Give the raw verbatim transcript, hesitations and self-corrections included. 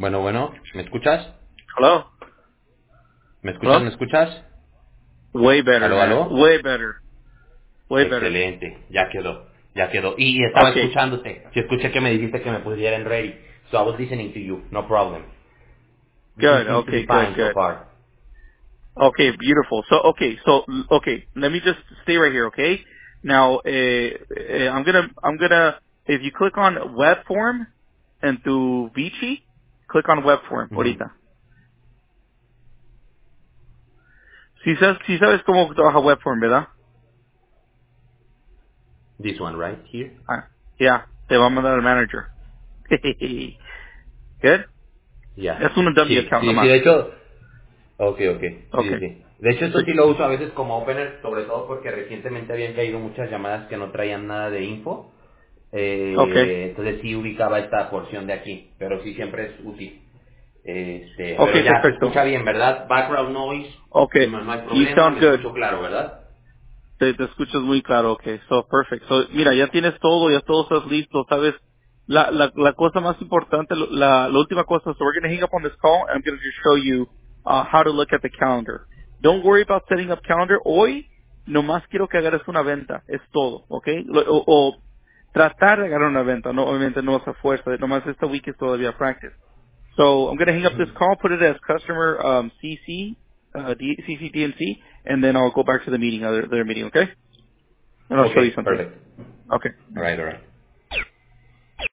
Bueno, bueno, ¿me escuchas? Hello? ¿Me escuchas? Hello? ¿Me escuchas? Way better, ¿Aló, man. aló? Way better. Way better. Excelente, ya quedó, ya quedó. Y, y estaba Okay. escuchándote. Sí, escuché que me dijiste que me pusiera en ready. So I was listening to you, no problem. Everything Good. seems to Okay, be good, fine so good. far. Okay, beautiful. So, okay, so, okay, let me just stay right here, okay? Now, eh, eh, I'm gonna, I'm gonna, if you click on web form and through Vici, click on web form, Mhm. ahorita. Si sabes, si sabes cómo trabaja web form, ¿verdad? This one, right? Here? Ah, yeah, te va a mandar el manager. Good? Ya. Es un dummy Sí, account sí, sí, nomás. de hecho... Ok, ok. Sí, sí, Okay. sí. De hecho, esto So, sí lo uso a veces como opener, sobre todo porque recientemente habían caído muchas llamadas que no traían nada de info. okay. Eh, entonces sí ubicaba esta porción de aquí, pero sí siempre es útil. Este, pero Okay, ya se perfecto. escucha bien, ¿verdad? Background noise, Okay. no, no hay You problema, sound me good. escucho claro, ¿verdad? Te, te escuchas muy claro. Okay. So, perfect. So, mira, ya tienes todo, ya todo estás listo, ¿sabes? La, la, la cosa más importante, la, la última cosa, so we're going to hang up on this call and I'm going to just show you uh, how to look at the calendar. Don't worry about setting up calendar. Hoy, nomás quiero que hagas una venta. Es todo, okay? Lo- O, o tratar de agarrar una venta. No, obviamente no es a fuerza. Nomás esta week es todavía practice. So I'm going to hang up this call, put it as customer um, C C, uh, D, C C D N C, and then I'll go back to the meeting, other, their meeting, okay? And I'll show you Ok, something. perfect. Okay. Alright, alright.